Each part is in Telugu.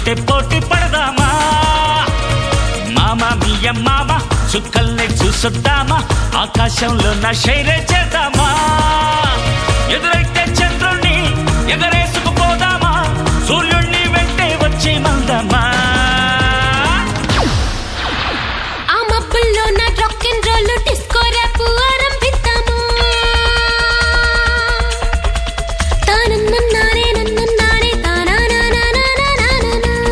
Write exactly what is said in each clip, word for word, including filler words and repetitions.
తోటే పోటీ పడదామా మామా మియ మామా చుక్కల్ని చూసొద్దామా ఆకాశంలో నా షైరే చేద్దామా ఎదురైతే చంద్రుణ్ణి ఎగరేసుకుపోదామా సూర్యుణ్ణి వెంటే వచ్చి మందామా ఆ మబ్బుల్లో నా rock and roll disco rap ఆరంభిద్దామా తానన్నన్నానే నన్నన్నానే తానానానానానానానా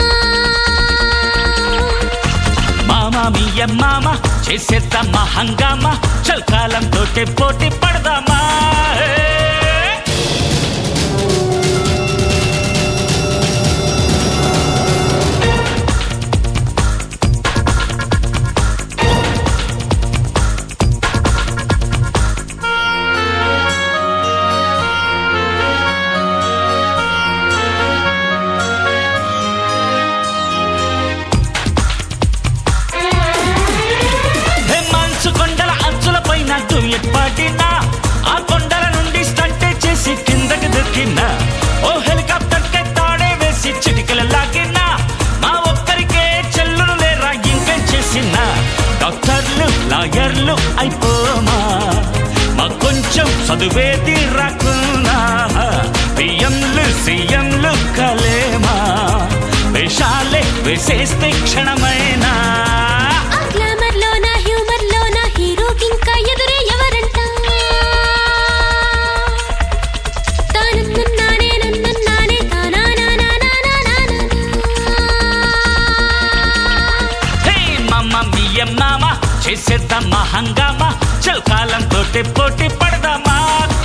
మామా మియ మామా చేసేద్దామా హంగామా చల్కాలం తోటే పోటీ పడదామా కొండల అంచుల పైన డ్యూయట్ పాడినా ఆ కొండల నుండి స్టంటే చేసి కిందకి దొరికినా ఓ హెలికాప్టర్ కే తాడే వేసి చిటికల లాగినా మా ఒక్కరికే చెల్లులు లేరా ఇంకేం చేసినా డాక్టర్లు లాయర్లు అయిపోమా మా కొంచెం చదువేది రాకున్నా పిఎంలు సీఎంలు కలేమా వేషాలే వేసేస్తే క్షణమైనా ఇంకా ఎదురే ఎవరంట తానన్నన్నానే నన్నన్నానే తానానానానానానా హే మామా మియ మామా చేసేద్దామా హంగామా చల్కాలం తోటే పోటీ పడదామా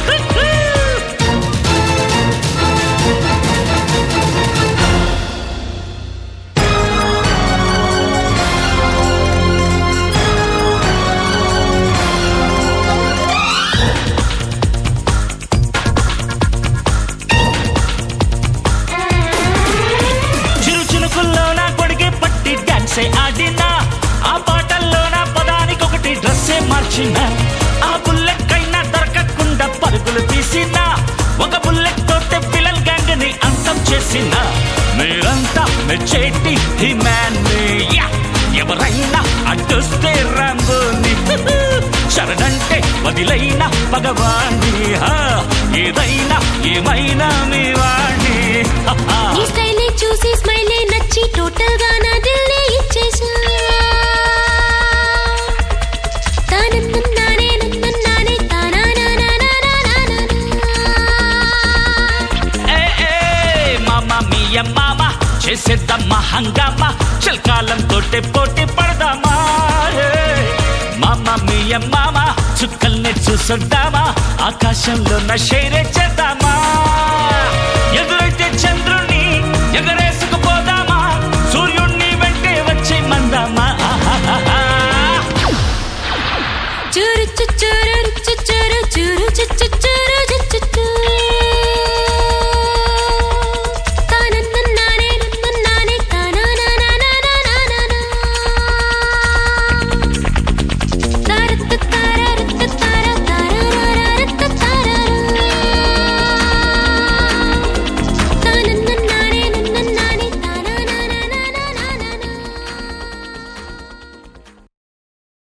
ఆడినా ఆ పాటల్లో నా పదానికి ఒకటి డ్రెస్సే మార్చిన ఆ బుల్లెట్ కైనా దొరకకుండా పరుగులు తీసిన ఒక బుల్లెట్ తోటే పిల్లల్ గ్యాంగ్ ని అంతం చేసిన మీరంతా మెచ్చేటి హీ మ్యాన్ ఎవరైనా అడ్డొస్తే రాంబోని శరణంటే వదిలైన భగవాణి ఏదైనా ఏమైనా మీ వాణి చూసి స్మైలే నచ్చి టోటల్ గా నా దిల్లే ఇచ్చేసా తానన్నన్నానే నన్నన్నానే తానానానానానానా ఏ ఏ మామా మియ మామా చేసేద్దామా హంగామా చల్కాలం తోటే పోటీ పడదామా మామా మియ మామా చుక్కల్ని చూసొద్దామా ఆకాశంలో నా షైరే చేద్దామా ఎదురైతే చంద్రుణ్ణి ఎగరే